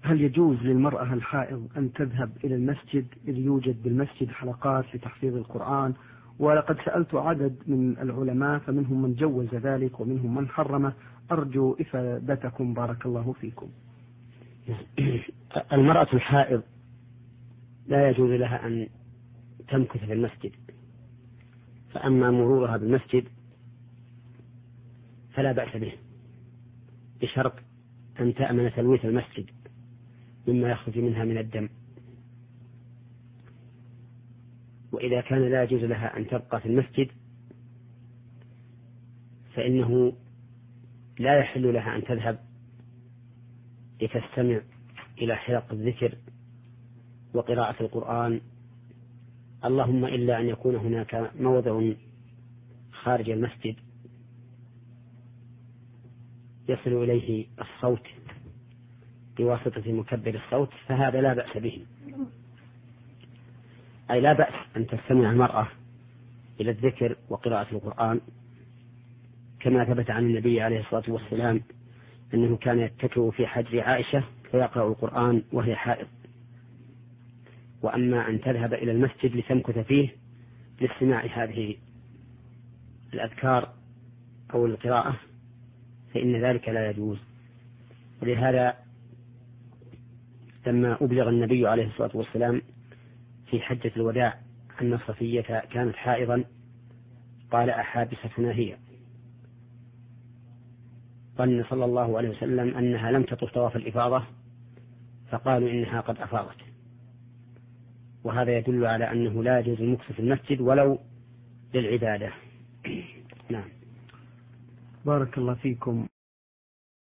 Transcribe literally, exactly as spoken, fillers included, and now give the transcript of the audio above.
هل يجوز للمرأة الحائض أن تذهب إلى المسجد إذ يوجد بالمسجد حلقات لتحفيظ القرآن؟ ولقد سألت عدد من العلماء فمنهم من جوز ذلك ومنهم من حرمه، أرجو إفادتكم بارك الله فيكم. المرأة الحائض لا يجوز لها أن تمكث في المسجد، فأما مرورها بالمسجد فلا بأس به، بشرط أن تأمن تلويث المسجد مما يخرج منها من الدم. وإذا كان لا يجوز لها أن تبقى في المسجد فإنه لا يحل لها أن تذهب لتستمع إلى حلق الذكر وقراءة القرآن، اللهم إلا أن يكون هناك موضع خارج المسجد يصل إليه الصوت بواسطة مكبر الصوت، فهذا لا بأس به. أي لا بأس أن تستمع المرأة إلى الذكر وقراءة القرآن، كما ثبت عن النبي عليه الصلاة والسلام أنه كان يتكئ في حجر عائشة فيقرأ القرآن وهي حائض. وأما أن تذهب إلى المسجد لتمكث فيه لاستماع هذه الأذكار أو القراءة فإن ذلك لا يجوز. ولهذا لما أبلغ النبي عليه الصلاة والسلام في حجة الوداع أن صفية كانت حائضا قال أحابستنا هي؟ ظن صلى الله عليه وسلم أنها لم تطف طواف الإفاضة فقالوا إنها قد أفاضت. وهذا يدل على أنه لا يجوز المكث في المسجد ولو للعبادة. نعم. بارك الله فيكم.